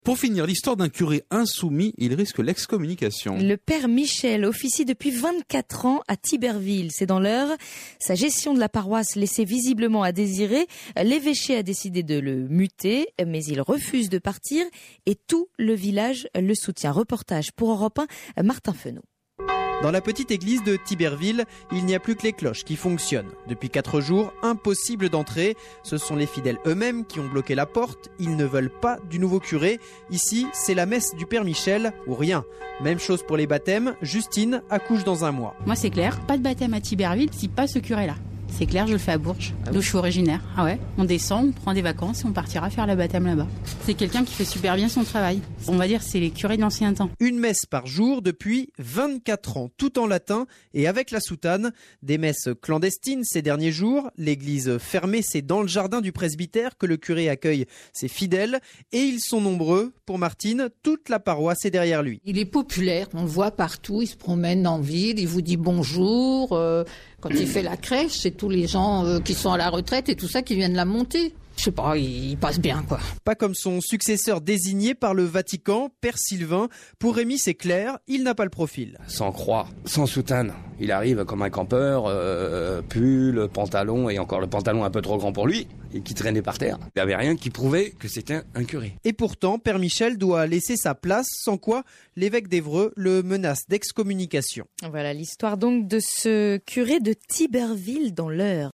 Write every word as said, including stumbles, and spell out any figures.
Pour finir, l'histoire d'un curé insoumis, il risque l'excommunication. Le père Michel officie depuis vingt-quatre ans à Tiberville, c'est dans l'Eure. Sa gestion de la paroisse laissait visiblement à désirer. L'évêché a décidé de le muter, mais il refuse de partir et tout le village le soutient. Reportage pour Europe un, Martin Fenot. Dans la petite église de Tiberville, il n'y a plus que les cloches qui fonctionnent. Depuis quatre jours, impossible d'entrer. Ce sont les fidèles eux-mêmes qui ont bloqué la porte. Ils ne veulent pas du nouveau curé. Ici, c'est la messe du Père Michel ou rien. Même chose pour les baptêmes. Justine accouche dans un mois. Moi, c'est clair. Pas de baptême à Tiberville si pas ce curé-là. C'est clair, je le fais à Bourges, ah d'où oui. je suis originaire. Ah ouais, on descend, on prend des vacances et on partira faire le baptême là-bas. C'est quelqu'un qui fait super bien son travail. On va dire c'est les curés de l'ancien temps. Une messe par jour depuis vingt-quatre ans, tout en latin et avec la soutane. Des messes clandestines ces derniers jours. L'église fermée, c'est dans le jardin du presbytère que le curé accueille ses fidèles. Et ils sont nombreux. Pour Martine, toute la paroisse est derrière lui. Il est populaire, on le voit partout, il se promène en ville, il vous dit bonjour. Euh, quand il fait la crèche, c'est tous les gens euh, qui sont à la retraite et tout ça qui viennent la monter. Je sais pas, il passe bien quoi. Pas comme son successeur désigné par le Vatican, Père Sylvain. Pour Rémi, c'est clair, il n'a pas le profil. Sans croix, sans soutane. Il arrive comme un campeur, euh, pull, pantalon et encore le pantalon un peu trop grand pour lui et qui traînait par terre. Il n'y avait rien qui prouvait que c'était un curé. Et pourtant, Père Michel doit laisser sa place, sans quoi l'évêque d'Évreux le menace d'excommunication. Voilà l'histoire donc de ce curé de Tiberville dans l'Eure.